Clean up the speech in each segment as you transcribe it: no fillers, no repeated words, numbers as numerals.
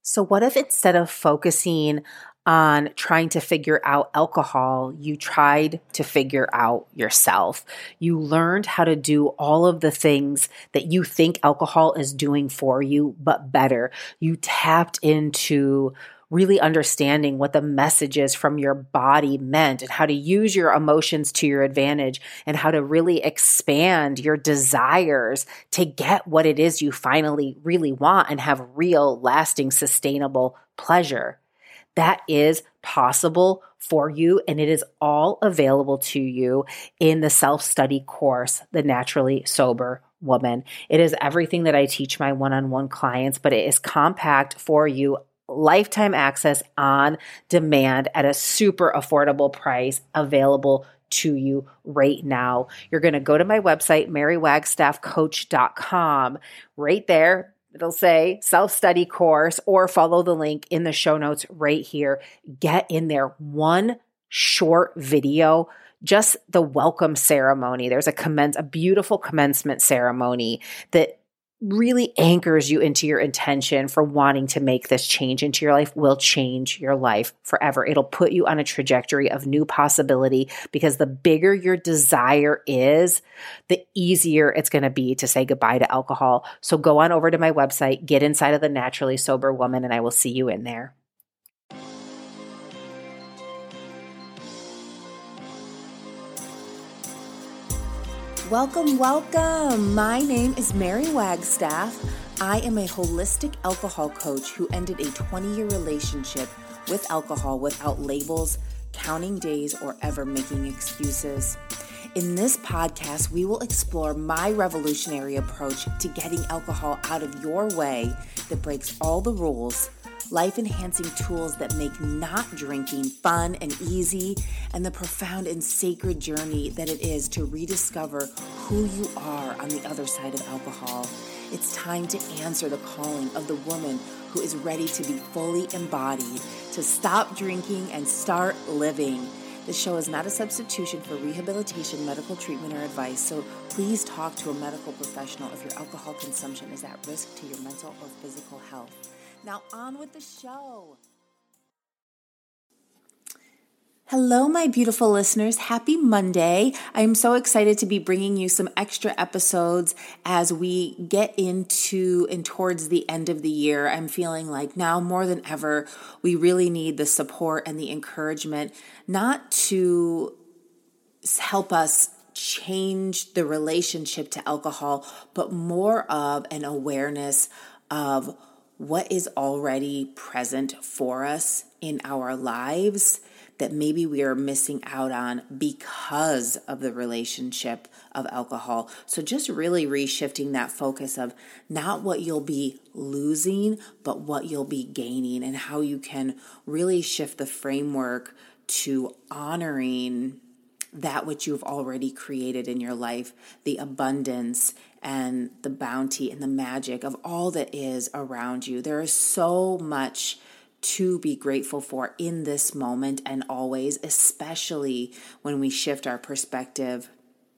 So what if instead of focusing on trying to figure out alcohol, you tried to figure out yourself? You learned how to do all of the things that you think alcohol is doing for you, but better. You tapped into really understanding what the messages from your body meant and how to use your emotions to your advantage and how to really expand your desires to get what it is you finally really want and have real, lasting, sustainable pleasure. That is possible for you, and it is all available to you in the self-study course, The Naturally Sober Woman. It is everything that I teach my one-on-one clients, but it is compact for you, lifetime access on demand at a super affordable price, available to you right now. You're going to go to my website, marywagstaffcoach.com. Right there, it'll say self-study course, or follow the link in the show notes right here. Get in there. One short video, just the welcome ceremony. There's a beautiful commencement ceremony that really anchors you into your intention for wanting to make this change into your life. Will change your life forever. It'll put you on a trajectory of new possibility, because the bigger your desire is, the easier it's going to be to say goodbye to alcohol. So go on over to my website, get inside of the Naturally Sober Woman, and I will see you in there. Welcome, welcome. My name is Mary Wagstaff. I am a holistic alcohol coach who ended a 20-year relationship with alcohol without labels, counting days, or ever making excuses. In this podcast, we will explore my revolutionary approach to getting alcohol out of your way that breaks all the rules, life-enhancing tools that make not drinking fun and easy, and the profound and sacred journey that it is to rediscover who you are on the other side of alcohol. It's time to answer the calling of the woman who is ready to be fully embodied, to stop drinking and start living. This show is not a substitution for rehabilitation, medical treatment, or advice, so please talk to a medical professional if your alcohol consumption is at risk to your mental or physical health. Now on with the show. Hello, my beautiful listeners. Happy Monday. I am so excited to be bringing you some extra episodes as we get into and towards the end of the year. I'm feeling like now more than ever, we really need the support and the encouragement, not to help us change the relationship to alcohol, but more of an awareness of what is already present for us in our lives that maybe we are missing out on because of the relationship of alcohol. So just really reshifting that focus of not what you'll be losing, but what you'll be gaining, and how you can really shift the framework to honoring that which you've already created in your life, the abundance and the bounty and the magic of all that is around you. There is so much to be grateful for in this moment and always, especially when we shift our perspective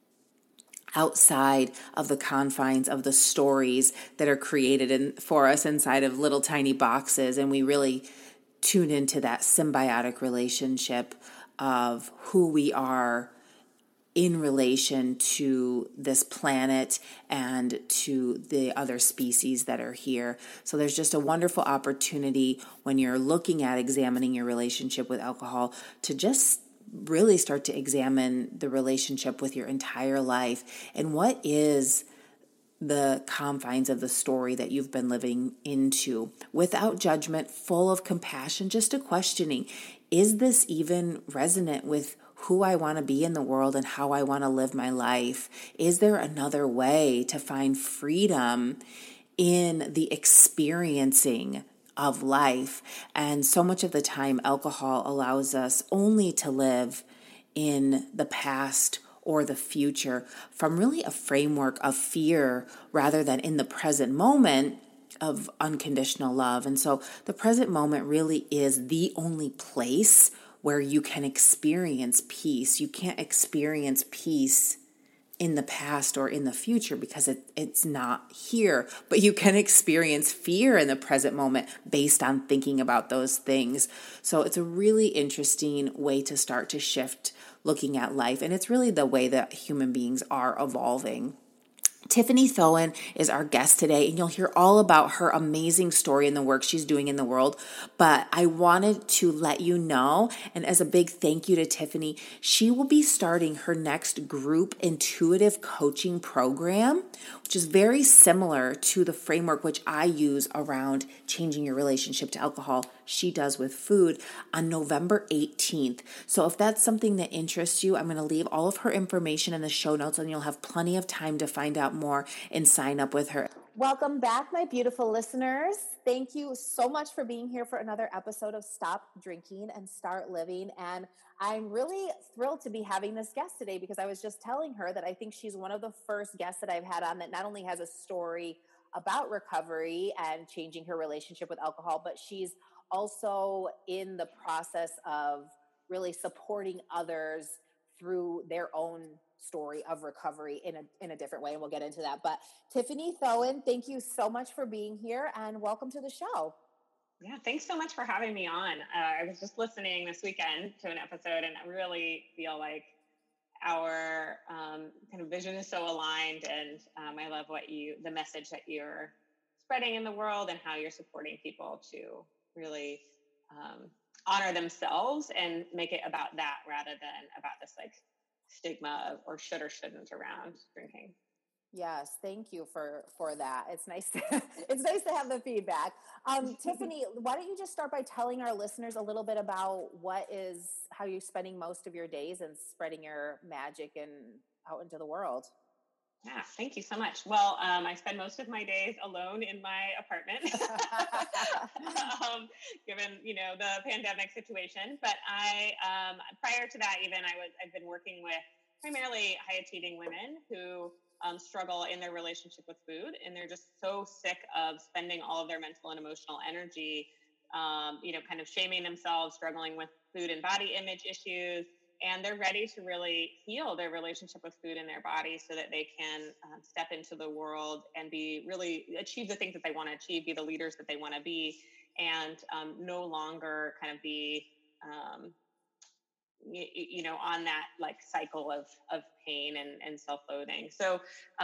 outside of the confines of the stories that are created for us inside of little tiny boxes, and we really tune into that symbiotic relationship of who we are in relation to this planet and to the other species that are here. So there's just a wonderful opportunity when you're looking at examining your relationship with alcohol to just really start to examine the relationship with your entire life and what is the confines of the story that you've been living into, without judgment, full of compassion, just a questioning. Is this even resonant with who I want to be in the world and how I want to live my life? Is there another way to find freedom in the experiencing of life? And so much of the time, alcohol allows us only to live in the past or the future from really a framework of fear rather than in the present moment of unconditional love. And so the present moment really is the only place where you can experience peace. You can't experience peace in the past or in the future because it's not here. But you can experience fear in the present moment based on thinking about those things. So it's a really interesting way to start to shift looking at life. And it's really the way that human beings are evolving. Tiffany Thoen is our guest today, and you'll hear all about her amazing story and the work she's doing in the world. But I wanted to let you know, and as a big thank you to Tiffany, she will be starting her next group intuitive coaching program, which is very similar to the framework which I use around changing your relationship to alcohol. She does with food on November 18th. So if that's something that interests you, I'm going to leave all of her information in the show notes, and you'll have plenty of time to find out more and sign up with her. Welcome back, my beautiful listeners. Thank you so much for being here for another episode of Stop Drinking and Start Living. And I'm really thrilled to be having this guest today because I was just telling her that I think she's one of the first guests that I've had on that not only has a story about recovery and changing her relationship with alcohol, but she's also in the process of really supporting others through their own story of recovery in a different way. And we'll get into that. But Tiffany Thoen, thank you so much for being here and welcome to the show. Yeah, thanks so much for having me on. I was just listening this weekend to an episode, and I really feel like our kind of vision is so aligned, and I love the message that you're spreading in the world and how you're supporting people to really honor themselves and make it about that rather than about this like stigma of, or should or shouldn't around drinking. Yes, thank you for that. It's nice to it's nice to have the feedback. Tiffany, why don't you just start by telling our listeners a little bit about how you're spending most of your days and spreading your magic and out into the world. Yeah, thank you so much. Well, I spend most of my days alone in my apartment, given the pandemic situation. But prior to that, even I've been working with primarily high achieving women who struggle in their relationship with food, and they're just so sick of spending all of their mental and emotional energy, kind of shaming themselves, struggling with food and body image issues. And they're ready to really heal their relationship with food in their body so that they can step into the world and really achieve the things that they want to achieve, be the leaders that they want to be, and no longer kind of be, on that like cycle of pain and self-loathing. So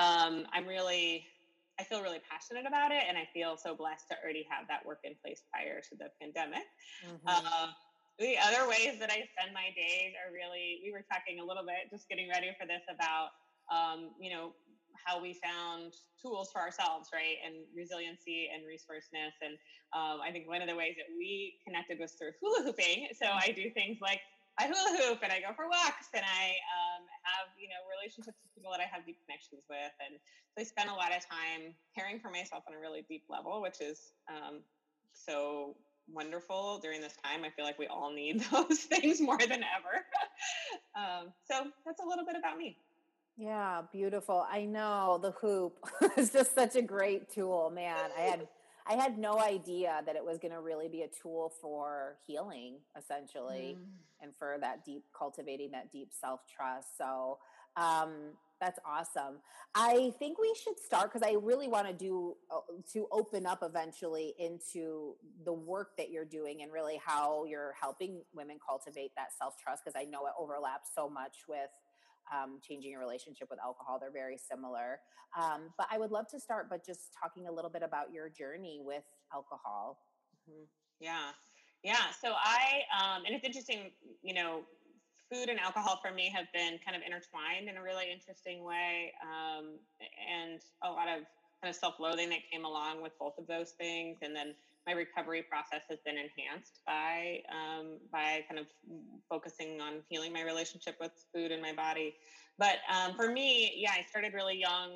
I feel really passionate about it, and I feel so blessed to already have that work in place prior to the pandemic. Mm-hmm. The other ways that I spend my days are we were talking a little bit, just getting ready for this, about, how we found tools for ourselves, right? And resiliency and resourcefulness. And I think one of the ways that we connected was through hula hooping. So I do things like I hula hoop and I go for walks and I have, relationships with people that I have deep connections with. And so I spend a lot of time caring for myself on a really deep level, which is so wonderful during this time. I feel like we all need those things more than ever. So that's a little bit about me. Yeah, beautiful. I know the hoop is just such a great tool, man. I had no idea that it was going to really be a tool for healing, essentially, and for cultivating that deep self-trust. So that's awesome. I think we should start because I really want to open up eventually into the work that you're doing and really how you're helping women cultivate that self-trust, because I know it overlaps so much with changing your relationship with alcohol. They're very similar. But I would love to start by just talking a little bit about your journey with alcohol. Mm-hmm. Yeah. So and it's interesting, food and alcohol for me have been kind of intertwined in a really interesting way. And a lot of kind of self-loathing that came along with both of those things. And then my recovery process has been enhanced by kind of focusing on healing my relationship with food and my body. But for me, I started really young,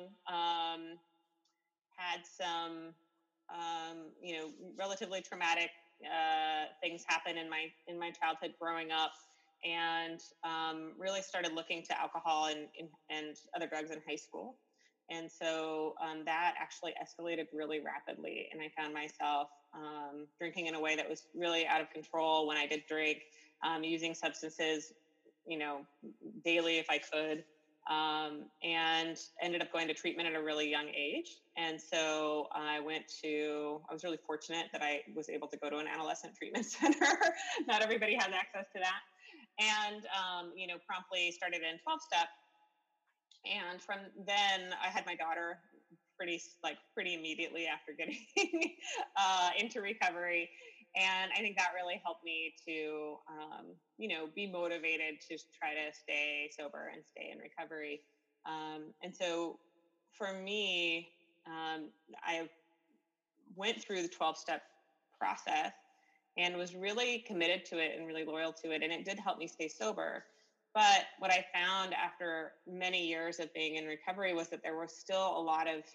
had some, relatively traumatic things happen in my childhood growing up, and really started looking to alcohol and other drugs in high school. And so that actually escalated really rapidly. And I found myself drinking in a way that was really out of control when I did drink, using substances, daily if I could. and ended up going to treatment at a really young age. And so I was really fortunate that I was able to go to an adolescent treatment center. Not everybody has access to that. And, promptly started in 12-step. And from then I had my daughter pretty immediately after getting into recovery. And I think that really helped me to, be motivated to try to stay sober and stay in recovery. And so for me, I went through the 12-step process and was really committed to it and really loyal to it. And it did help me stay sober. But what I found after many years of being in recovery was that there was still a lot of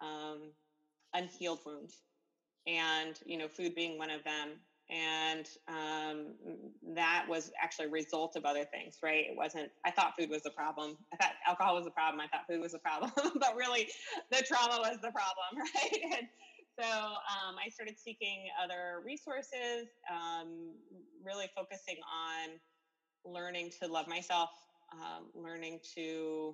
unhealed wounds, and food being one of them. And that was actually a result of other things, right? I thought food was the problem. I thought alcohol was the problem. I thought food was the problem, but really the trauma was the problem, right? And so I started seeking other resources, really focusing on learning to love myself, learning to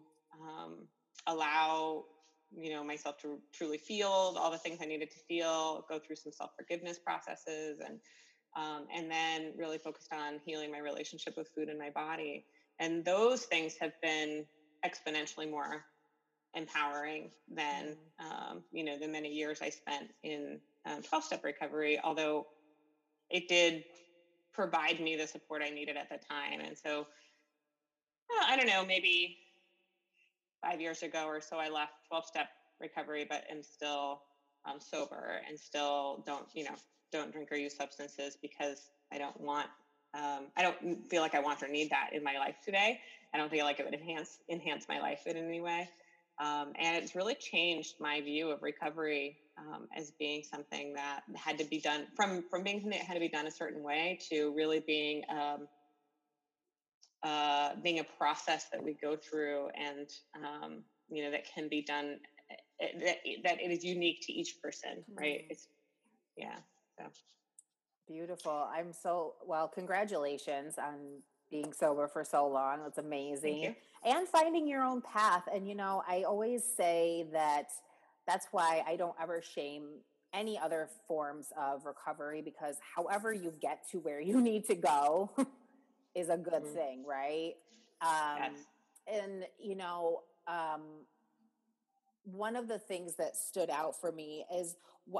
allow myself to truly feel all the things I needed to feel, go through some self-forgiveness processes, and then really focused on healing my relationship with food and my body. And those things have been exponentially more empowering than the many years I spent in 12-step recovery, although it did provide me the support I needed at the time. And so I don't know, maybe 5 years ago or so, I left 12-step recovery, but am still sober and still don't drink or use substances because I don't feel like I want or need that in my life today. I don't feel like it would enhance my life in any way. And it's really changed my view of recovery as being something that had to be done from being something that had to be done a certain way to really being a process that we go through, and that can be done, that it is unique to each person, right? So beautiful. Congratulations on being sober for so long. It's amazing. And finding your own path. And I always say that's why I don't ever shame any other forms of recovery, because however you get to where you need to go is a good thing, right? Yes. And one of the things that stood out for me is what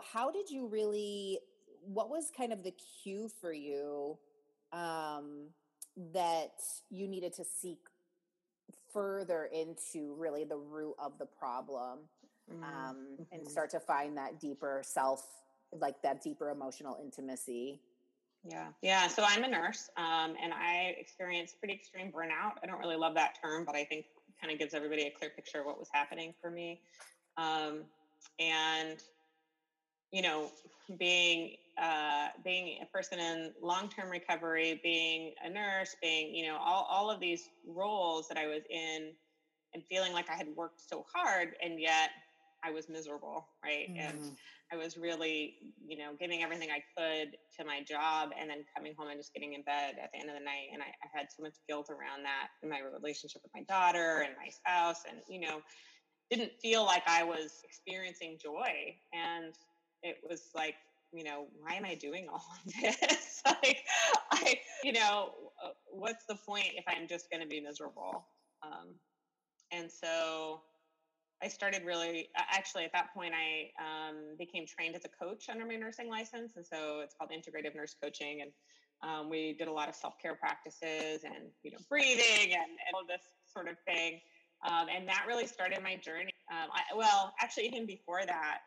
was kind of the cue for you that you needed to seek further into really the root of the problem, and start to find that deeper that deeper emotional intimacy? Yeah. So I'm a nurse, and I experienced pretty extreme burnout. I don't really love that term, but I think it kind of gives everybody a clear picture of what was happening for me. And being a person in long-term recovery, being a nurse, being all of these roles that I was in, and feeling like I had worked so hard, and yet I was miserable, right? And I was really, giving everything I could to my job, and then coming home and just getting in bed at the end of the night. And I had so much guilt around that in my relationship with my daughter and my spouse, and, didn't feel like I was experiencing joy. And it was like, why am I doing all of this? What's the point if I'm just going to be miserable? And so I started actually at that point, I became trained as a coach under my nursing license. And so it's called integrative nurse coaching. And we did a lot of self-care practices and, breathing and all of this sort of thing. And that really started my journey. Actually, even before that,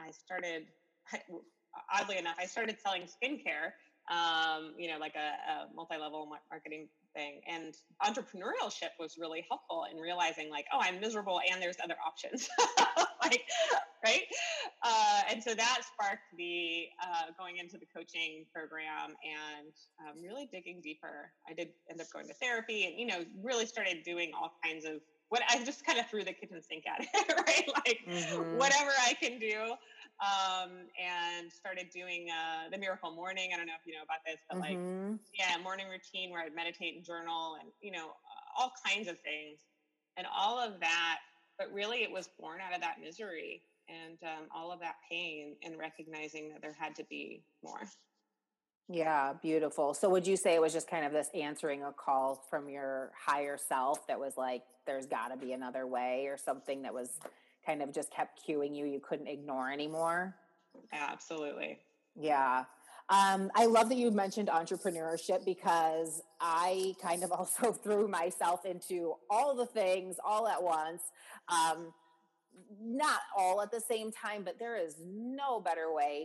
oddly enough, I started selling skincare, like a multi-level marketing thing. And entrepreneurship was really helpful in realizing I'm miserable and there's other options. Right. And so that sparked the going into the coaching program and really digging deeper. I did end up going to therapy and, really started doing all kinds of what I just kind of threw the kitchen sink at it, right? Whatever I can do. And started doing the Miracle Morning. I don't know if you know about this, but morning routine where I'd meditate and journal and, all kinds of things. and all of that. But really, it was born out of that misery and all of that pain, and recognizing that there had to be more. Yeah, beautiful. So would you say it was just kind of this answering a call from your higher self that was like, there's got to be another way, or something that was kind of just kept cueing you couldn't ignore anymore? Absolutely. Yeah. I love that you mentioned entrepreneurship, because I kind of also threw myself into all the things all at once. Um, Not all at the same time, but there is no better way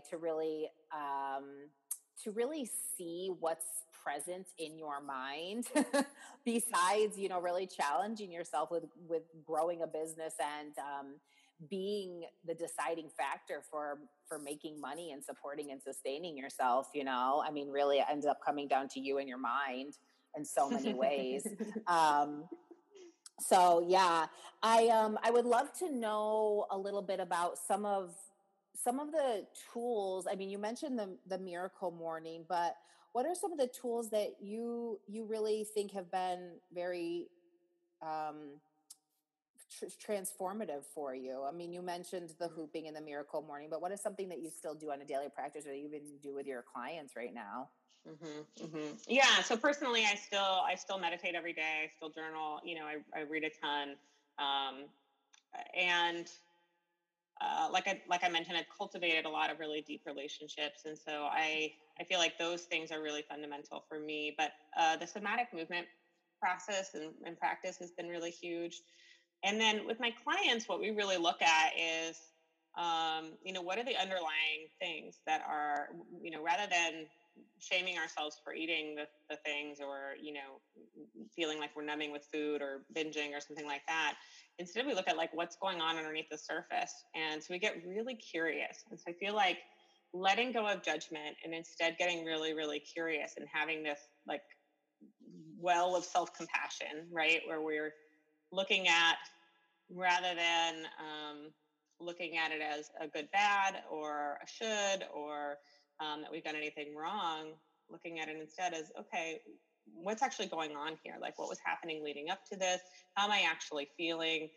to really see what's present in your mind besides, really challenging yourself with growing a business and being the deciding factor for making money and supporting and sustaining yourself. I mean, really, it ends up coming down to you and your mind in so many ways. um so yeah, I would love to know a little bit about some of the tools. I mean, you mentioned the Miracle Morning, but what are some of the tools that you really think have been very um transformative for you? I mean, you mentioned the hooping and the Miracle Morning, but what is something that you still do on a daily practice, or you even do with your clients right now? Yeah. So personally, I still meditate every day. I still journal. I read a ton, um, and like I mentioned, I've cultivated a lot of really deep relationships, and so I feel like those things are really fundamental for me. But the somatic movement process and practice has been really huge. And then with my clients, what we really look at is, what are the underlying things that are, rather than shaming ourselves for eating the things, or, feeling like we're numbing with food or binging or something like that. Instead, we look at like what's going on underneath the surface. And so we get really curious. And so I feel like letting go of judgment and instead getting really, really curious and having this like well of self-compassion, right? Where we're looking at, rather than looking at it as a good bad or a should, or that we've done anything wrong, looking at it instead as, okay, what's actually going on here? Like, what was happening leading up to this? How am I actually feeling?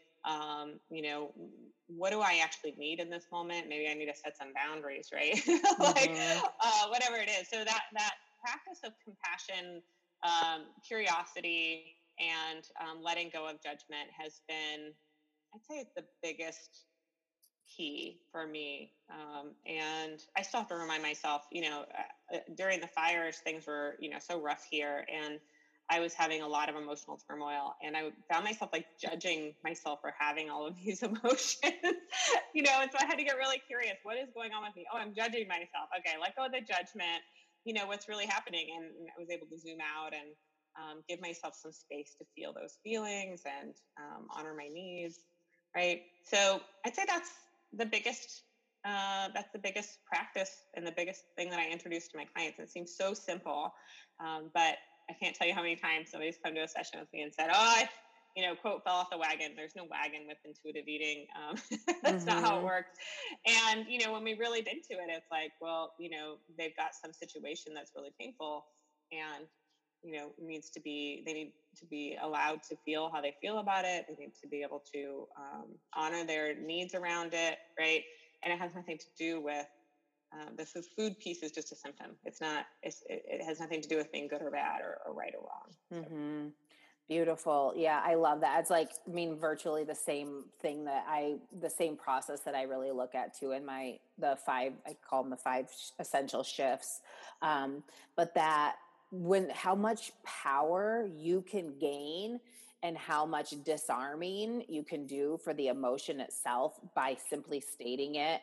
What do I actually need in this moment? Maybe I need to set some boundaries, right? Like, Mm-hmm. whatever it is. So that practice of compassion, curiosity, and letting go of judgment has been, I'd say, it's the biggest key for me. And I still have to remind myself, during the fires, things were, so rough here. And I was having a lot of emotional turmoil, and I found myself like judging myself for having all of these emotions, and so I had to get really curious. What is going on with me? Oh, I'm judging myself. Okay, let go of the judgment. What's really happening. And I was able to zoom out and give myself some space to feel those feelings and honor my needs. Right. So I'd say the biggest that's the biggest practice and the biggest thing that I introduced to my clients. It seems so simple, but I can't tell you how many times somebody's come to a session with me and said, "Oh, quote, fell off the wagon." There's no wagon with intuitive eating. That's not how it Mm-hmm. works. And when we really dig to it, it's like, well, they've got some situation that's really painful, and they need to be allowed to feel how they feel about it. They need to be able to honor their needs around it, right? And it has nothing to do with the food piece is just a symptom. It's not. It has nothing to do with being good or bad, or right or wrong. So. Mm-hmm. Beautiful. Yeah, I love that. It's like, I mean, virtually the same thing the same process that I really look at too in the five, I call them the five essential shifts. But that how much power you can gain and how much disarming you can do for the emotion itself by simply stating it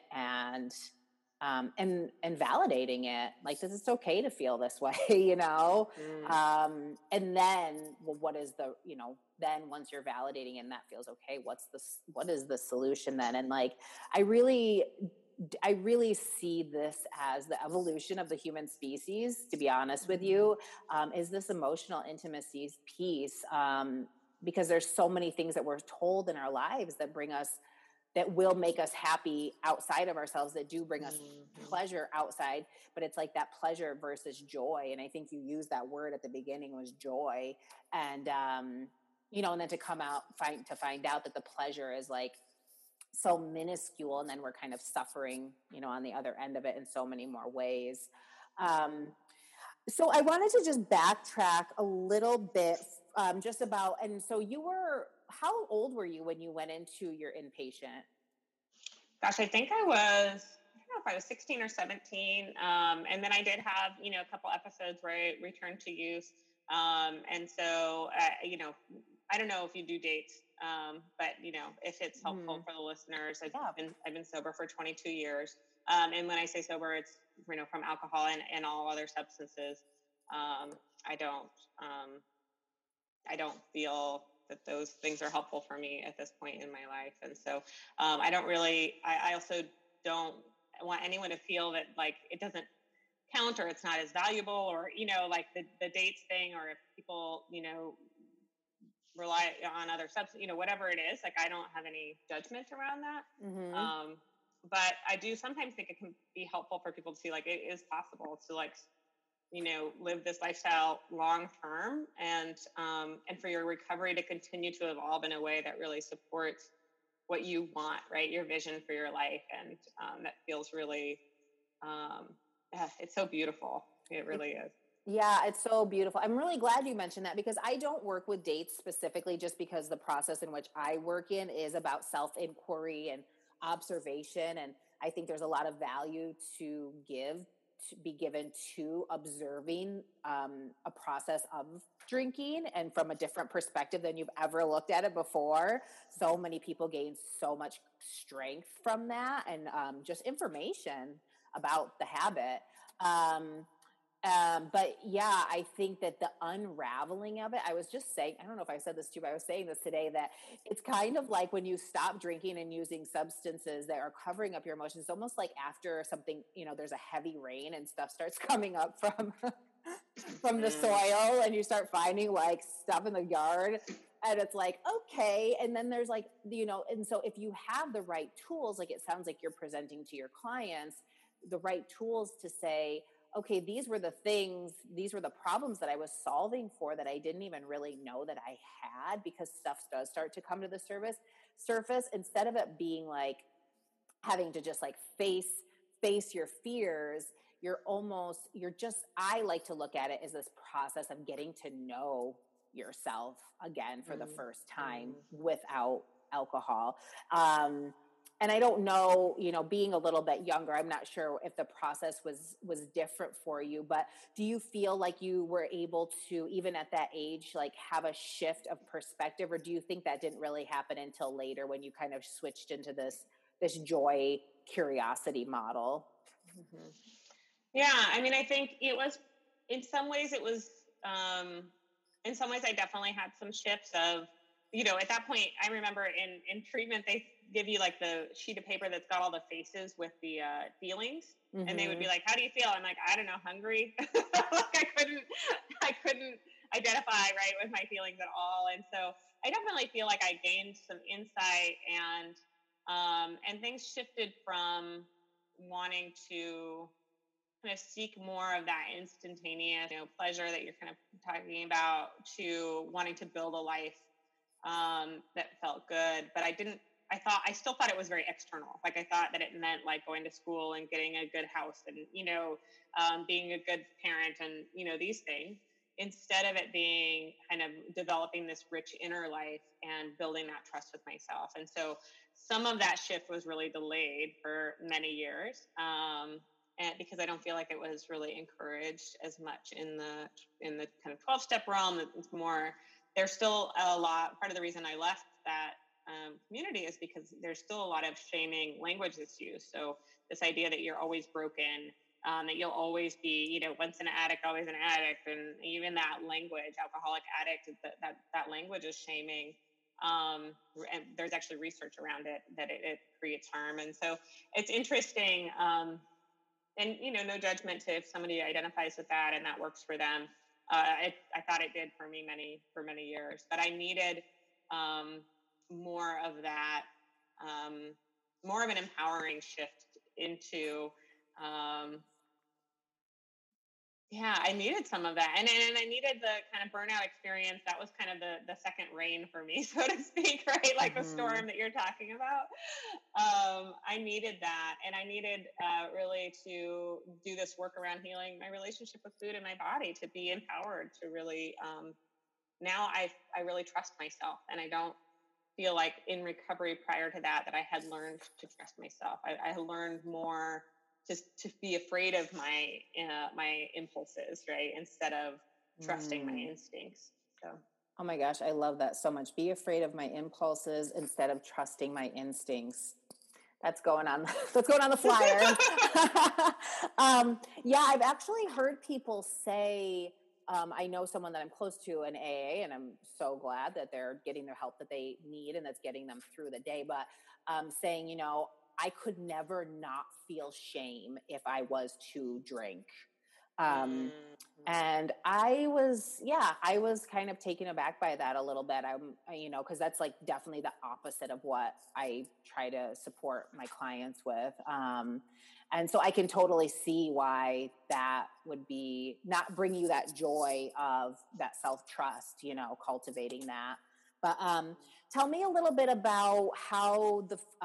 and validating it, like, this is okay to feel this way. And then, well, what is then once you're validating and that feels okay, what is the solution then? And like, I really see this as the evolution of the human species, to be honest with you, is this emotional intimacy piece, because there's so many things that we're told in our lives that will make us happy outside of ourselves, that do bring us pleasure outside, but it's like that pleasure versus joy. And I think you used that word at the beginning, was joy. And and then to find out that the pleasure is like so minuscule, and then we're kind of suffering, on the other end of it in so many more ways. So I wanted to just backtrack a little bit, just about, and so how old were you when you went into your inpatient? Gosh, I think I don't know if I was 16 or 17. And then I did have, a couple episodes where I returned to use. And so, I don't know if you do dates, but if it's helpful for the listeners, I've been sober for 22 years. And when I say sober, it's, from alcohol and all other substances. I don't feel that those things are helpful for me at this point in my life. And so, I also don't want anyone to feel that like it doesn't count or it's not as valuable, or, like the dates thing, or if people, rely on other substances, whatever it is, like I don't have any judgment around that. Mm-hmm. But I do sometimes think it can be helpful for people to see like it is possible to like, live this lifestyle long term, and for your recovery to continue to evolve in a way that really supports what you want, right? Your vision for your life. And that feels really, it's so beautiful. It really is. Yeah, it's so beautiful. I'm really glad you mentioned that, because I don't work with dates specifically, just because the process in which I work in is about self-inquiry and observation. And I think there's a lot of value to be given to observing a process of drinking, and from a different perspective than you've ever looked at it before. So many people gain so much strength from that, and just information about the habit. But yeah, I think that the unraveling of it, I was just saying, I don't know if I said this to you, but I was saying this today, that it's kind of like when you stop drinking and using substances that are covering up your emotions. It's almost like after something, there's a heavy rain and stuff starts coming up from the soil, and you start finding like stuff in the yard, and it's like, okay. And then there's like, and so if you have the right tools, like it sounds like you're presenting to your clients, the right tools to say, okay, these were the problems that I was solving for, that I didn't even really know that I had, because stuff does start to come to the surface, instead of it being like having to just like face your fears. I like to look at it as this process of getting to know yourself again for the first time without alcohol. And I don't know, being a little bit younger, I'm not sure if the process was different for you, but do you feel like you were able to, even at that age, like have a shift of perspective, or do you think that didn't really happen until later, when you kind of switched into this joy curiosity model? Mm-hmm. Yeah. I mean, I think in some ways I definitely had some shifts of, at that point, I remember in treatment, they give you like the sheet of paper that's got all the faces with the feelings. Mm-hmm. And they would be like, how do you feel? I'm like, I don't know, hungry. Like I couldn't identify right with my feelings at all. And so I definitely feel like I gained some insight, and things shifted from wanting to kind of seek more of that instantaneous, pleasure that you're kind of talking about, to wanting to build a life that felt good. But I still thought it was very external. Like I thought that it meant like going to school and getting a good house and, being a good parent and, these things, instead of it being kind of developing this rich inner life and building that trust with myself. And so some of that shift was really delayed for many years. And because I don't feel like it was really encouraged as much in the kind of 12-step realm. It's more, there's still a lot, part of the reason I left that community is because there's still a lot of shaming language that's used. So this idea that you're always broken, that you'll always be, once an addict, always an addict. And even that language, alcoholic addict, that language is shaming. And there's actually research around it that it creates harm. And so it's interesting. And, no judgment to if somebody identifies with that and that works for them. I thought it did for me for many years, but I needed more of that, more of an empowering shift into, Yeah, I needed some of that. And I needed the kind of burnout experience. That was kind of the second rain for me, so to speak, right? Like the storm that you're talking about. I needed that. And I needed really to do this work around healing my relationship with food and my body, to be empowered to really, now I really trust myself. And I don't feel like in recovery prior to that I had learned to trust myself. I learned more just to be afraid of my impulses, right, instead of trusting my instincts. So, oh my gosh, I love that so much. Be afraid of my impulses instead of trusting my instincts. That's going on. That's going on the flyer. Yeah, I've actually heard people say. I know someone that I'm close to in AA, and I'm so glad that they're getting their help that they need, and that's getting them through the day. But saying, I could never not feel shame if I was to drink. And I was kind of taken aback by that a little bit. Cause that's like definitely the opposite of what I try to support my clients with. And so I can totally see why that would be not bring you that joy of that self-trust, cultivating that. But tell me a little bit about how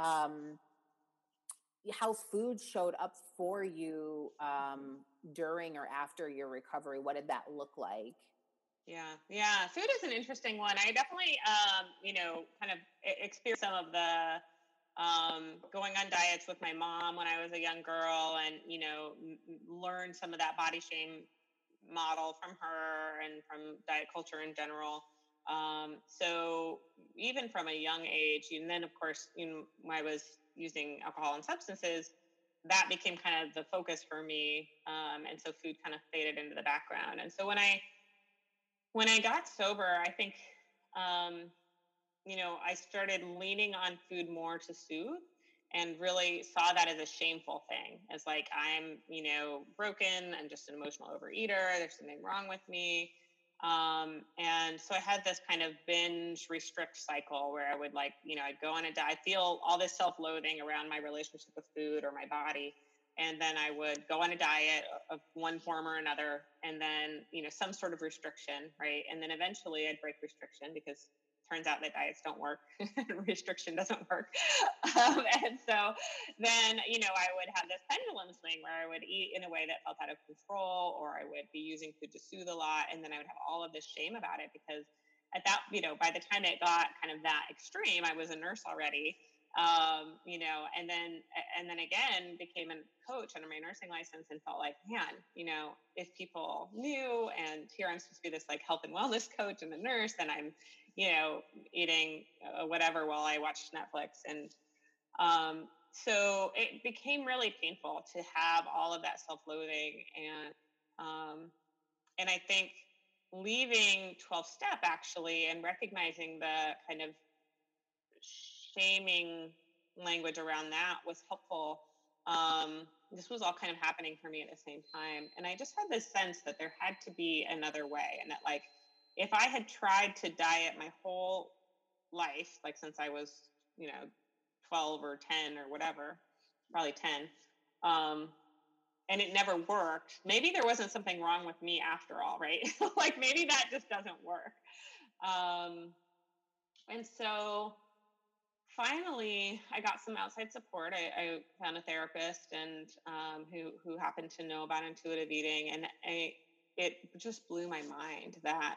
how food showed up for you during or after your recovery. What did that look like? Yeah. Food is an interesting one. I definitely, kind of experienced some of the going on diets with my mom when I was a young girl, and learned some of that body shame model from her and from diet culture in general. So even from a young age, and then of course, when I was using alcohol and substances, that became kind of the focus for me. And so food kind of faded into the background. And so when I got sober, I think, I started leaning on food more to soothe, and really saw that as a shameful thing, as like, I'm, broken, I'm just an emotional overeater, there's something wrong with me. And so I had this kind of binge restrict cycle where I would I'd go on a diet, I feel all this self-loathing around my relationship with food or my body. And then I would go on a diet of one form or another, and then, some sort of restriction, right? And then eventually I'd break restriction, because turns out that diets don't work. Restriction doesn't work. And so then, I would have this pendulum swing where I would eat in a way that felt out of control, or I would be using food to soothe a lot. And then I would have all of this shame about it, because at that, by the time it got kind of that extreme, I was a nurse already. And then again became a coach under my nursing license, and felt like, man, if people knew, and here I'm supposed to be this like health and wellness coach and a nurse, and I'm, eating whatever while I watched Netflix. And so it became really painful to have all of that self-loathing. And I think leaving 12-step actually, and recognizing the kind of shaming language around that was helpful. This was all kind of happening for me at the same time. And I just had this sense that there had to be another way. And that, like, if I had tried to diet my whole life, like since I was, 12 or 10 or whatever, probably 10, and it never worked, maybe there wasn't something wrong with me after all, right? Like maybe that just doesn't work. And so finally, I got some outside support. I found a therapist, and who happened to know about intuitive eating, and it just blew my mind that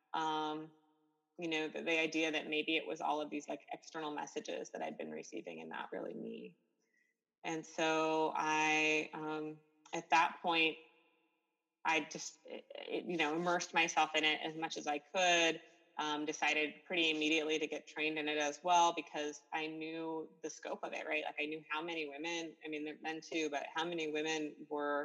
the idea that maybe it was all of these like external messages that I'd been receiving, and not really me. And so I, at that point, I just immersed myself in it as much as I could. Decided pretty immediately to get trained in it as well, because I knew the scope of it, right? Like I knew how many women, I mean, men too, but how many women were,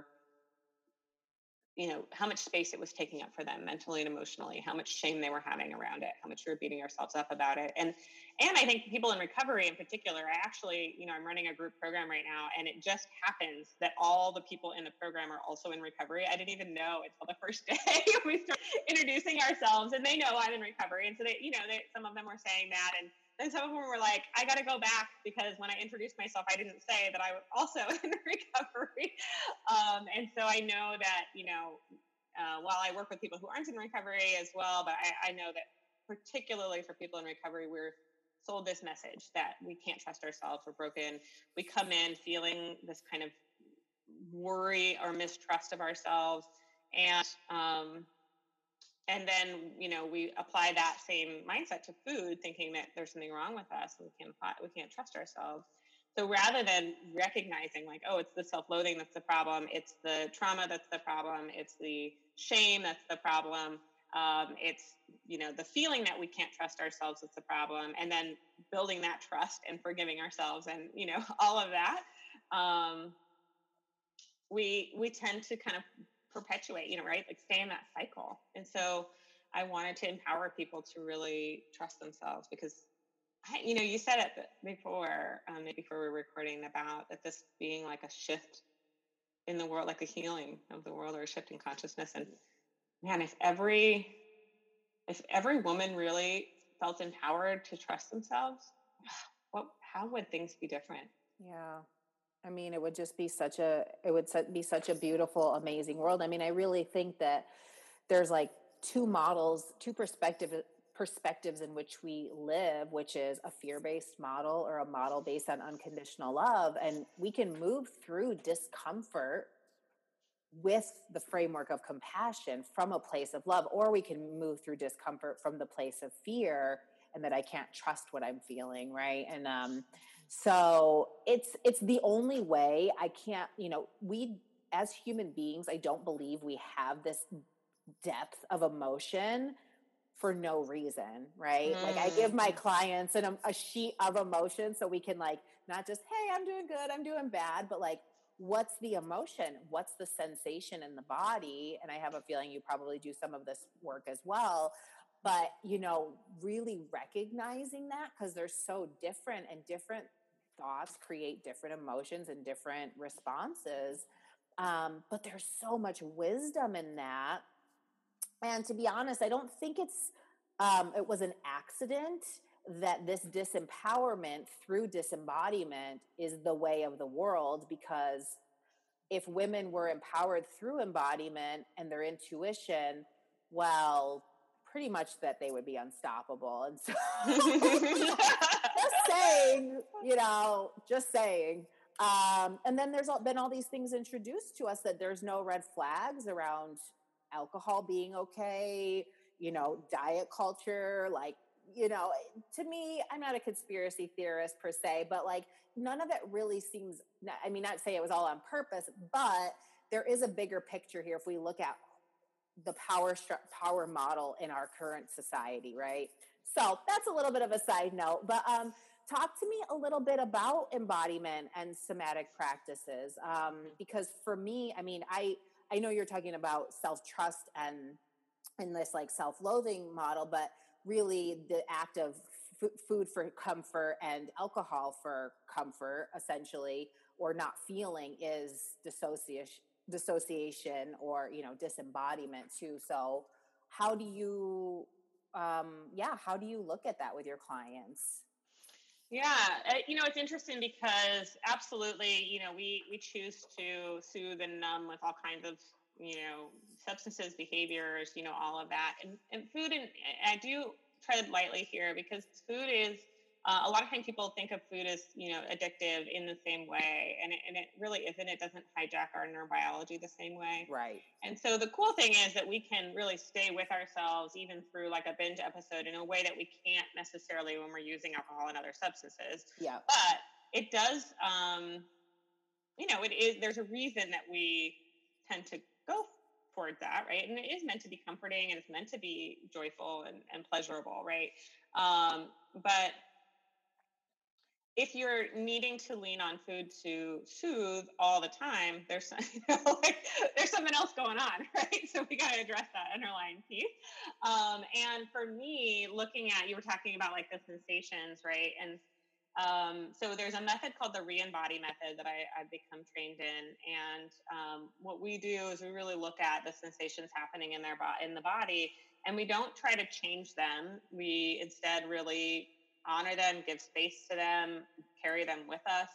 how much space it was taking up for them mentally and emotionally, how much shame they were having around it, how much we were beating ourselves up about it. And I think people in recovery in particular, I actually, I'm running a group program right now, and it just happens that all the people in the program are also in recovery. I didn't even know until the first day we started introducing ourselves, and they know I'm in recovery. And so some of them were saying that, and then some of them were like, I got to go back, because when I introduced myself, I didn't say that I was also in recovery. And so I know that, while I work with people who aren't in recovery as well, but I know that particularly for people in recovery, we're sold this message that we can't trust ourselves, we're broken. We come in feeling this kind of worry or mistrust of ourselves, and then, we apply that same mindset to food, thinking that there's something wrong with us and we can't trust ourselves. So rather than recognizing like, oh, it's the self-loathing that's the problem, it's the trauma that's the problem, it's the shame that's the problem, it's, the feeling that we can't trust ourselves that's the problem, and then building that trust and forgiving ourselves and, all of that, we tend to kind of perpetuate, right? Like stay in that cycle. And so I wanted to empower people to really trust themselves, because you said it before we were recording, about that this being like a shift in the world, like a healing of the world or a shift in consciousness. And man, if every woman really felt empowered to trust themselves, how would things be different? Yeah. I mean, it would just be such a beautiful, amazing world. I mean, I really think that there's like two perspectives in which we live, which is a fear-based model or a model based on unconditional love. And we can move through discomfort with the framework of compassion from a place of love, or we can move through discomfort from the place of fear and that I can't trust what I'm feeling. Right. And, so it's the only way. I can't, we as human beings, I don't believe we have this depth of emotion for no reason, right? Like I give my clients a sheet of emotion so we can like, not just, hey, I'm doing good, I'm doing bad, but like, what's the emotion? What's the sensation in the body? And I have a feeling you probably do some of this work as well. But, really recognizing that, because they're so different, and different thoughts create different emotions and different responses. But there's so much wisdom in that. And to be honest, I don't think it was an accident that this disempowerment through disembodiment is the way of the world, because if women were empowered through embodiment and their intuition, well, pretty much that they would be unstoppable. And so just saying. And then there's been all these things introduced to us that there's no red flags around alcohol being okay, diet culture, like, to me, I'm not a conspiracy theorist per se, but like none of it really seems, not say it was all on purpose, but there is a bigger picture here if we look at the power model in our current society, right? So that's a little bit of a side note, but talk to me a little bit about embodiment and somatic practices, because for me, I know you're talking about self-trust and this like self-loathing model, but really the act of food for comfort and alcohol for comfort, essentially, or not feeling, is dissociation or, disembodiment too. So how do you look at that with your clients? Yeah, it's interesting because absolutely, we choose to soothe and numb with all kinds of, substances, behaviors, all of that. And food, and I do tread lightly here, because food is, a lot of times people think of food as, addictive in the same way. And it really isn't. It doesn't hijack our neurobiology the same way. Right. And so the cool thing is that we can really stay with ourselves even through like a binge episode in a way that we can't necessarily when we're using alcohol and other substances. Yeah. But it does, there's a reason that we tend to go towards that, right? And it is meant to be comforting, and it's meant to be joyful and pleasurable, right? But if you're needing to lean on food to soothe all the time, there's there's something else going on, right? So we got to address that underlying piece. And for me, looking at, you were talking about like the sensations, right? And so there's a method called the Re-Embody method that I've become trained in. And what we do is we really look at the sensations happening in the body, and we don't try to change them. We instead really honor them, give space to them, carry them with us.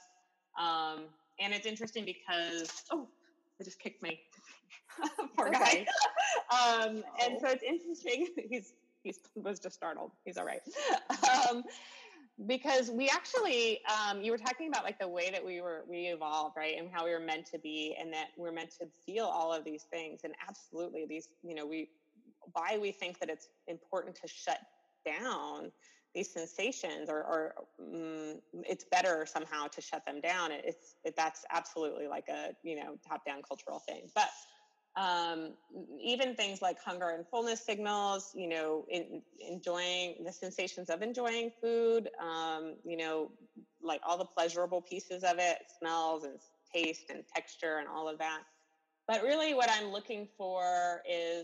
And it's interesting because, I just kicked my poor guy. And so it's interesting. He was just startled. He's all right. Because we actually, you were talking about like the way that we evolved, right? And how we were meant to be, and that we're meant to feel all of these things. And absolutely these, why we think that it's important to shut down these sensations or it's better somehow to shut them down. That's absolutely like a, top-down cultural thing. But even things like hunger and fullness signals, enjoying the sensations of enjoying food, like all the pleasurable pieces of it, smells and taste and texture and all of that. But really what I'm looking for is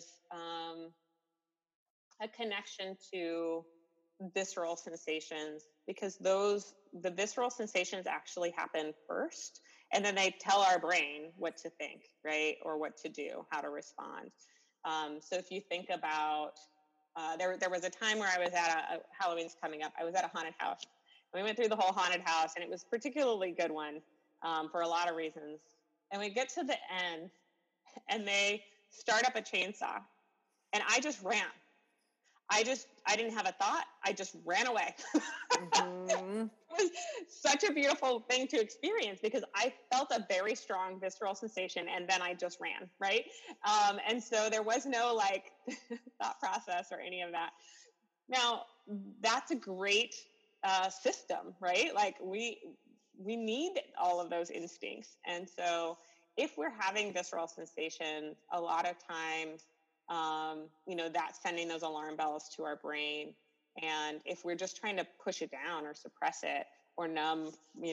a connection to visceral sensations, because the visceral sensations actually happen first, and then they tell our brain what to think, right? Or what to do, how to respond. So if you think about, there was a time where I was at Halloween's coming up. I was at a haunted house. We went through the whole haunted house, and it was a particularly good one for a lot of reasons. And we get to the end, and they start up a chainsaw, and I just ran. I didn't have a thought. I just ran away. Mm-hmm. It was such a beautiful thing to experience, because I felt a very strong visceral sensation, and then I just ran, right? And so there was no like thought process or any of that. Now, that's a great system, right? Like we need all of those instincts. And so if we're having visceral sensations, a lot of times, that's sending those alarm bells to our brain. And if we're just trying to push it down or suppress it or numb,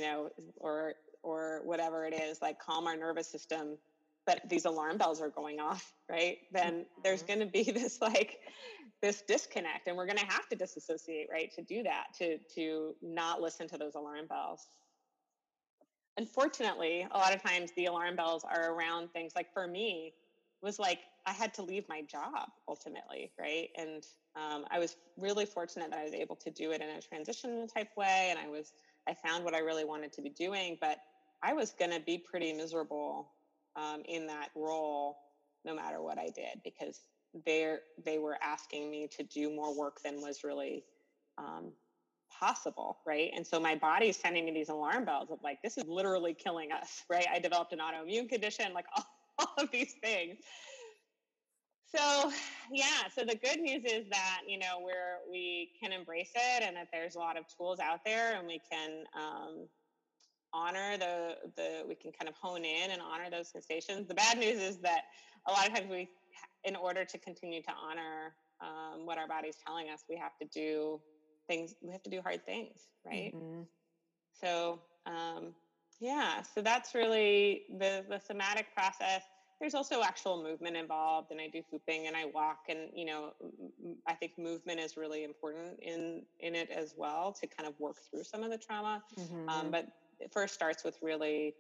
or whatever it is, like calm our nervous system, but these alarm bells are going off, right? Then there's going to be this disconnect, and we're going to have to disassociate, right? To do that, to not listen to those alarm bells. Unfortunately, a lot of times the alarm bells are around things like, for me, was like I had to leave my job ultimately, right? And I was really fortunate that I was able to do it in a transition type way, and I found what I really wanted to be doing, but I was going to be pretty miserable in that role no matter what I did, because they were asking me to do more work than was really possible, right? And so my body's sending me these alarm bells of like, this is literally killing us, right? I developed an autoimmune condition, like all of these things. So the good news is that, we can embrace it, and that there's a lot of tools out there, and we can honor we can kind of hone in and honor those sensations. The bad news is that a lot of times in order to continue to honor what our body's telling us, we have to do hard things, right? Mm-hmm. So, so that's really the somatic process. There's also actual movement involved, and I do hooping and I walk, and, I think movement is really important in it as well, to kind of work through some of the trauma. Mm-hmm. But it first starts with really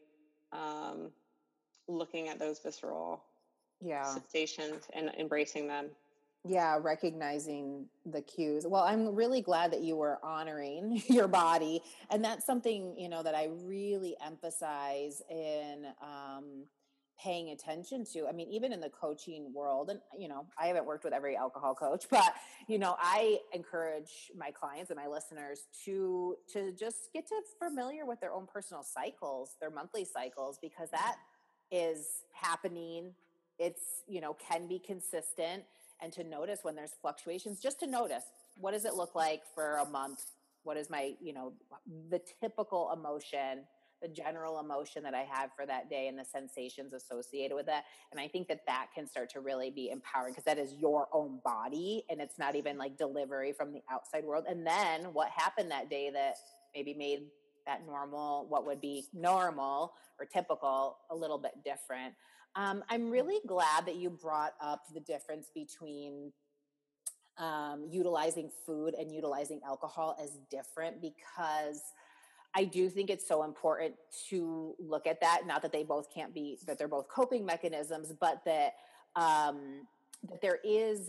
looking at those visceral sensations and embracing them. Yeah, recognizing the cues. Well, I'm really glad that you were honoring your body. And that's something, that I really emphasize in paying attention to. I mean, even in the coaching world, and, I haven't worked with every alcohol coach, but, I encourage my clients and my listeners to just get to familiar with their own personal cycles, their monthly cycles, because that is happening. It's, can be consistent. And to notice when there's fluctuations, just to notice, what does it look like for a month? What is my, the typical emotion, the general emotion that I have for that day, and the sensations associated with that. And I think that can start to really be empowering, because that is your own body, and it's not even like delivery from the outside world. And then what happened that day that maybe made that normal, what would be normal or typical, a little bit different. I'm really glad that you brought up the difference between utilizing food and utilizing alcohol as different, because I do think it's so important to look at that. Not that they both can't be, that they're both coping mechanisms, but that there is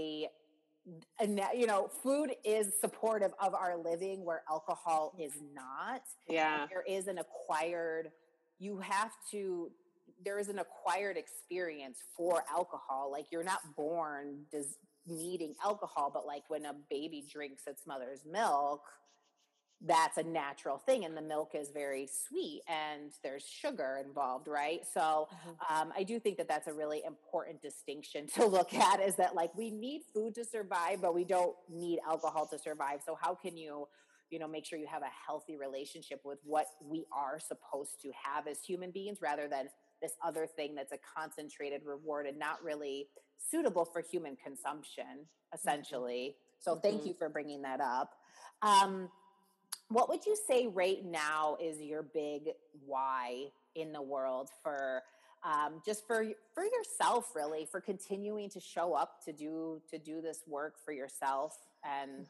food is supportive of our living where alcohol is not. Yeah. There is an acquired, you have to there is an acquired experience for alcohol. Like you're not born needing alcohol, but like when a baby drinks its mother's milk, that's a natural thing, and the milk is very sweet and there's sugar involved, right? So I do think that that's a really important distinction to look at, is that like we need food to survive, but we don't need alcohol to survive. So how can you make sure you have a healthy relationship with what we are supposed to have as human beings, rather than this other thing that's a concentrated reward and not really suitable for human consumption, essentially. So thank you for bringing that up. What would you say right now is your big why in the world for just for yourself, really, for continuing to show up to do this work for yourself? And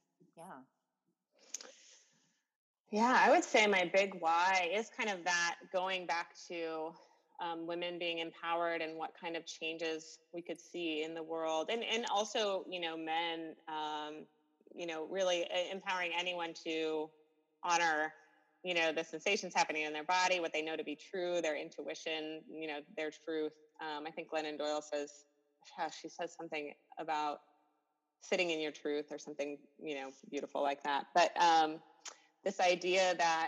yeah, I would say my big why is kind of that, going back to women being empowered and what kind of changes we could see in the world, and also men really empowering anyone to honor the sensations happening in their body, what they know to be true, their intuition, their truth. I think Glennon Doyle says something about sitting in your truth or something beautiful like that. But this idea that,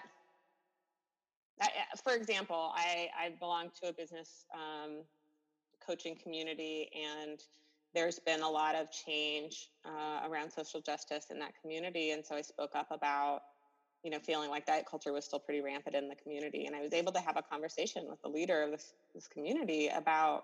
for example, I belong to a business coaching community, and there's been a lot of change around social justice in that community. And so I spoke up about, feeling like diet culture was still pretty rampant in the community. And I was able to have a conversation with the leader of this community about,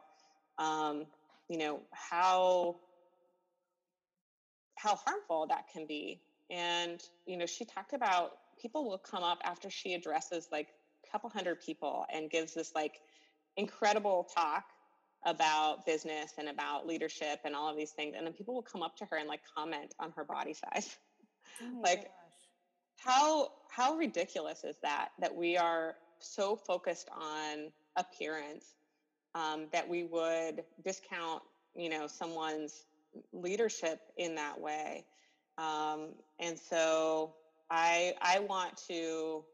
how harmful that can be. And, she talked about people will come up after she addresses like a couple hundred people and gives this like incredible talk about business and about leadership and all of these things. And then people will come up to her and like comment on her body size. Like, how ridiculous is that we are so focused on appearance, that we would discount, someone's leadership in that way. And so I want to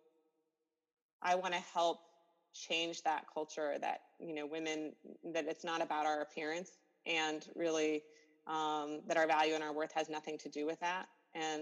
help change that culture, that, women, that it's not about our appearance, and really, that our value and our worth has nothing to do with that.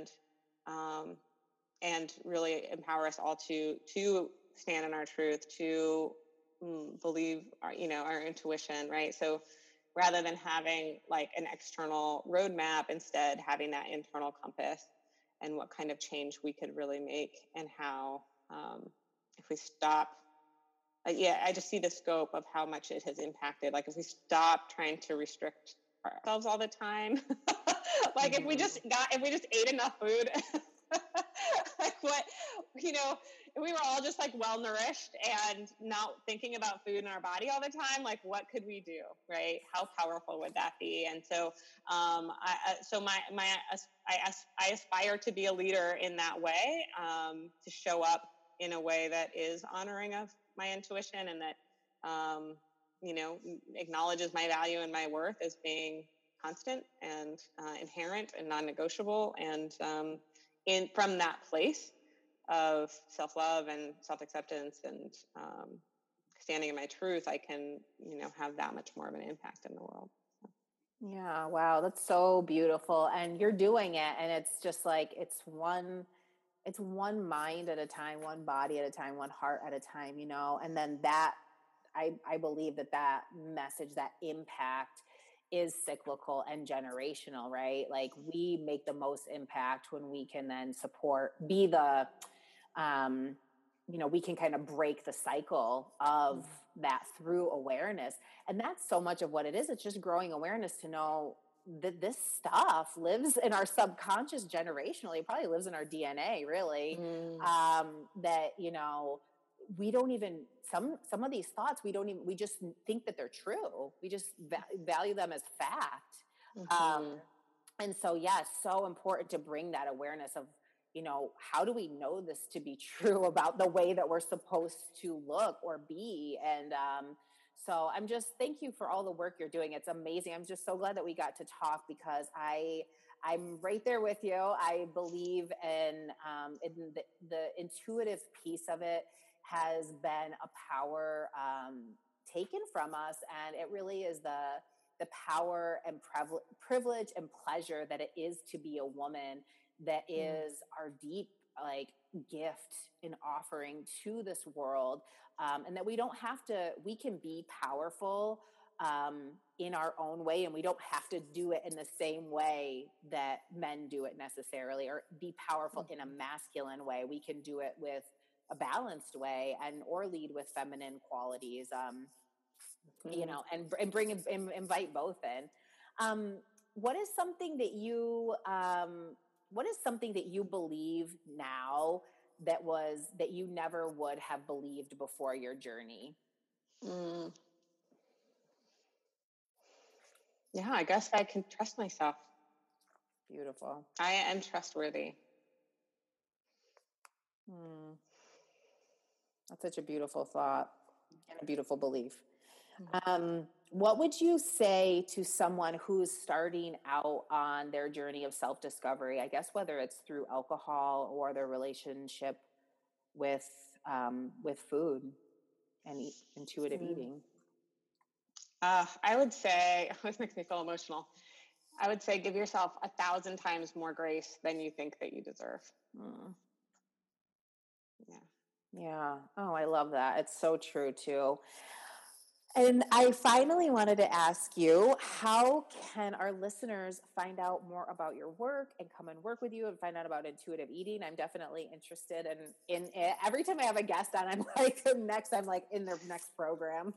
And really empower us all to stand in our truth, to believe our intuition, right? So rather than having like an external roadmap, instead having that internal compass, and what kind of change we could really make, and how, if we stop, I just see the scope of how much it has impacted. Like if we stop trying to restrict ourselves all the time, like if we just ate enough food, like what, if we were all just like well nourished and not thinking about food in our body all the time, like what could we do, right? How powerful would that be? And so, I aspire to be a leader in that way, to show up in a way that is honoring of my intuition, and that, acknowledges my value and my worth as being constant and inherent and non-negotiable. And from that place of self-love and self-acceptance and standing in my truth, I can, have that much more of an impact in the world. Yeah, wow, that's so beautiful. And you're doing it, and it's just like it's one mind at a time, one body at a time, one heart at a time, and then that I believe that message, that impact is cyclical and generational, right? Like we make the most impact when we can then be the, we can kind of break the cycle of that through awareness. And that's so much of what it is. It's just growing awareness to know that this stuff lives in our subconscious generationally. It probably lives in our DNA, really. That, we don't even, some of these thoughts, we just think that they're true. We just value them as fact. And so, yeah, it's so important to bring that awareness of, how do we know this to be true about the way that we're supposed to look or be? And, so thank you for all the work you're doing. It's amazing. I'm just so glad that we got to talk, because I'm right there with you. I believe in the intuitive piece of it has been a power taken from us. And it really is the power and privilege and pleasure that it is to be a woman that is our deep like gift in offering to this world, and that we don't have to, we can be powerful in our own way, and we don't have to do it in the same way that men do it necessarily, or be powerful in a masculine way. We can do it with a balanced way, and or lead with feminine qualities, you know, and bring invite both in. What is something that you believe now that you never would have believed before your journey? Yeah, I guess I can trust myself. Beautiful. I am trustworthy. That's such a beautiful thought and a beautiful belief. What would you say to someone who's starting out on their journey of self-discovery? I guess whether it's through alcohol or their relationship with food and intuitive eating. I would say, this makes me feel emotional. I would say give yourself 1,000 times more grace than you think that you deserve. Yeah. Oh, I love that. It's so true too. And I finally wanted to ask you, how can our listeners find out more about your work and come and work with you and find out about intuitive eating? I'm definitely interested in it. Every time I have a guest on, I'm like, I'm like in their next program.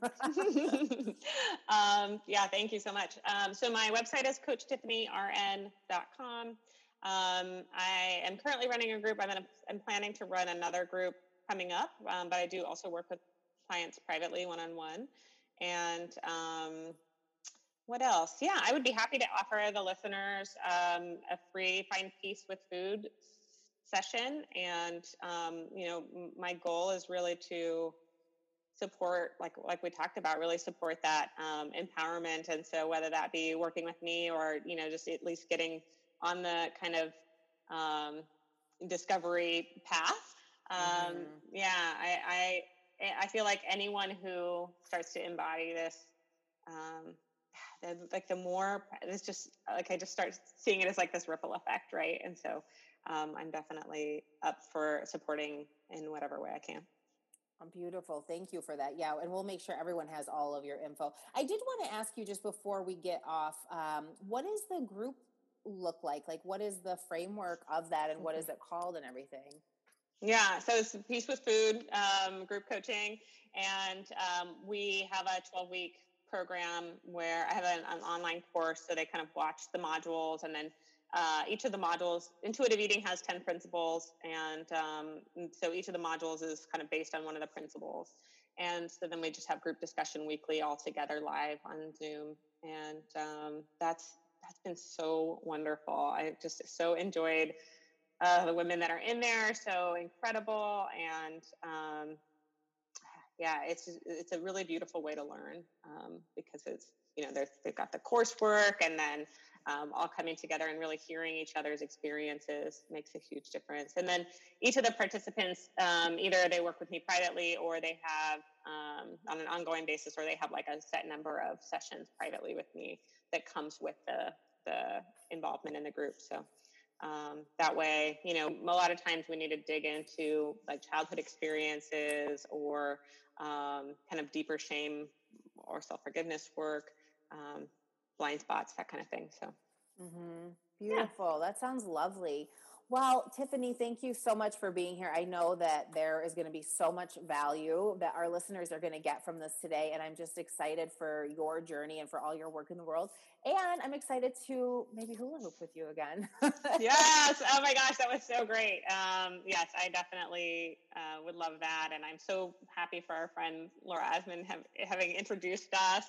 Yeah, thank you so much. So my website is CoachTiffanyRN.com. I am currently running a group. I'm planning to run another group coming up, but I do also work with clients privately, one-on-one. And what else? Yeah, I would be happy to offer the listeners a free Find Peace with Food session. And, you know, my goal is really to support, like we talked about, really support that empowerment. And so whether that be working with me or, you know, just at least getting on the kind of discovery path. Yeah, I feel like anyone who starts to embody this, like the more, it's just like, I just start seeing it as like this ripple effect. Right. And so I'm definitely up for supporting in whatever way I can. Beautiful. Thank you for that. Yeah. And we'll make sure everyone has all of your info. I did want to ask you just before we get off, what does the group look like? Like, what is the framework of that, and what is it called and everything? Yeah, so it's Peace with Food group coaching, and we have a 12-week program where I have an online course, so they kind of watch the modules, and then each of the modules, intuitive eating has 10 principles, and so each of the modules is kind of based on one of the principles, and so then we just have group discussion weekly all together live on Zoom, and that's been so wonderful. I just so enjoyed the women that are in there, so incredible. And yeah, it's a really beautiful way to learn because it's, you know, they've got the coursework, and then all coming together and really hearing each other's experiences makes a huge difference. And then each of the participants, either they work with me privately, or they have on an ongoing basis, or they have like a set number of sessions privately with me that comes with the involvement in the group. So that way, you know, a lot of times we need to dig into like childhood experiences or kind of deeper shame or self-forgiveness work, blind spots, that kind of thing. So Beautiful. Yeah. That sounds lovely. Well, Tiffany, thank you so much for being here. I know that there is going to be so much value that our listeners are going to get from this today. And I'm just excited for your journey and for all your work in the world. And I'm excited to maybe hula hoop with you again. Yes. Oh my gosh, that was so great. Yes, I definitely would love that. And I'm so happy for our friend Laura Asman having introduced us.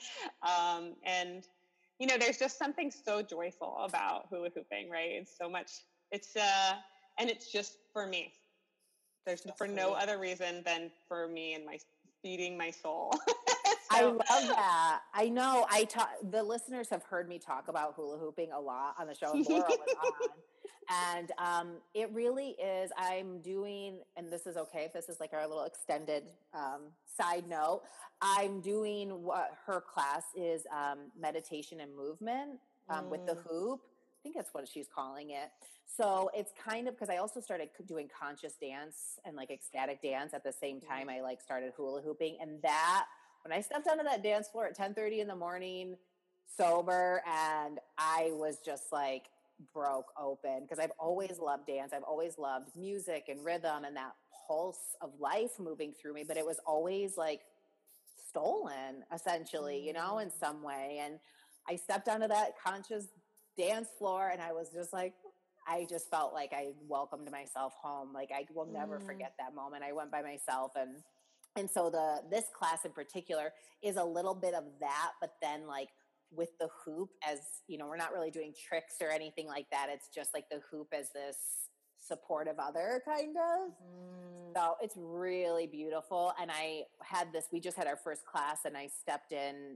And you know, there's just something so joyful about hula hooping, right? It's so much, and it's just for me. There's for no other reason than for me and my feeding my soul. I love that. I know. The listeners have heard me talk about hula hooping a lot on the show. Laura was on. And it really is, I'm doing, and this is okay if this is like our little extended side note, I'm doing what her class is meditation and movement with the hoop. I think that's what she's calling it. So it's kind of, because I also started doing conscious dance and like ecstatic dance at the same time I like started hula hooping. And that, when I stepped onto that dance floor at 10:30 in the morning, sober, and I was just like broke open, because I've always loved dance. I've always loved music and rhythm and that pulse of life moving through me, but it was always like stolen essentially, you know, in some way. And I stepped onto that conscious dance floor and I was just like, I just felt like I welcomed myself home. Like I will never forget that moment. I went by myself, and so this class in particular is a little bit of that, but then like with the hoop, as you know, we're not really doing tricks or anything like that. It's just like the hoop as this supportive other kind of. So it's really beautiful. And we just had our first class and I stepped in,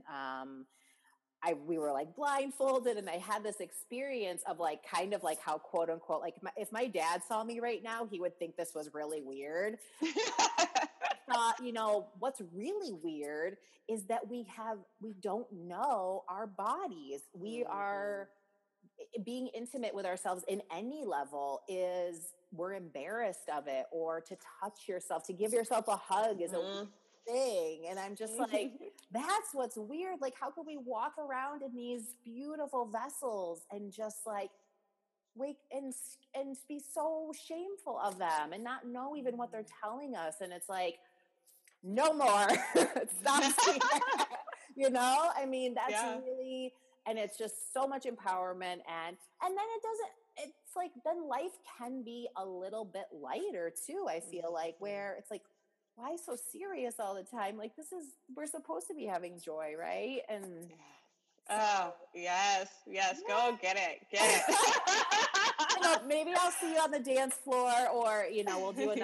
we were like blindfolded, and I had this experience of like, kind of like how quote unquote, like if my dad saw me right now, he would think this was really weird. I thought, you know, what's really weird is that we don't know our bodies. We are being intimate with ourselves in any level we're embarrassed of it, or to touch yourself, to give yourself a hug is a thing. And I'm just like, that's what's weird. Like, how can we walk around in these beautiful vessels and just like wake and be so shameful of them and not know even what they're telling us? And it's like, no more. Stop saying that. You know, I mean, that's really, and it's just so much empowerment. And then it's like, then life can be a little bit lighter too. I feel like, where it's like, why so serious all the time? Like, we're supposed to be having joy, right? And oh, yes. Go get it. You know, maybe I'll see you on the dance floor, or, you know, we'll do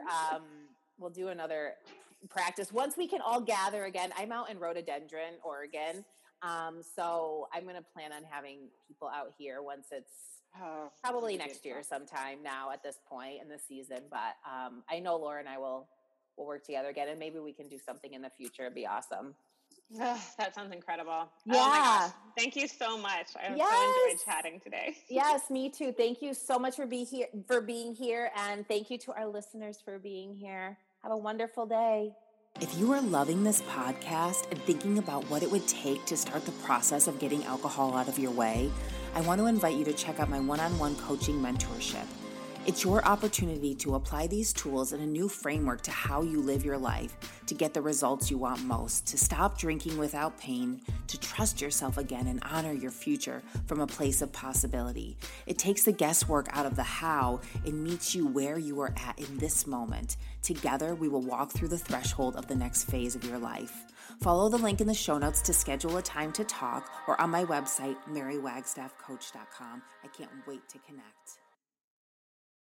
another practice once we can all gather again. I'm out in Rhododendron, Oregon. So I'm going to plan on having people out here once it's probably next year sometime now at this point in the season. But I know Laura and I will work together again, and maybe we can do something in the future. It'd be awesome. That sounds incredible. Yeah. Oh my gosh. Thank you so much. I so enjoyed chatting today. Yes, me too. Thank you so much for being here. And thank you to our listeners for being here. Have a wonderful day. If you are loving this podcast and thinking about what it would take to start the process of getting alcohol out of your way, I want to invite you to check out my one-on-one coaching mentorship. It's your opportunity to apply these tools in a new framework to how you live your life, to get the results you want most, to stop drinking without pain, to trust yourself again and honor your future from a place of possibility. It takes the guesswork out of the how and meets you where you are at in this moment. Together, we will walk through the threshold of the next phase of your life. Follow the link in the show notes to schedule a time to talk, or on my website, marywagstaffcoach.com. I can't wait to connect.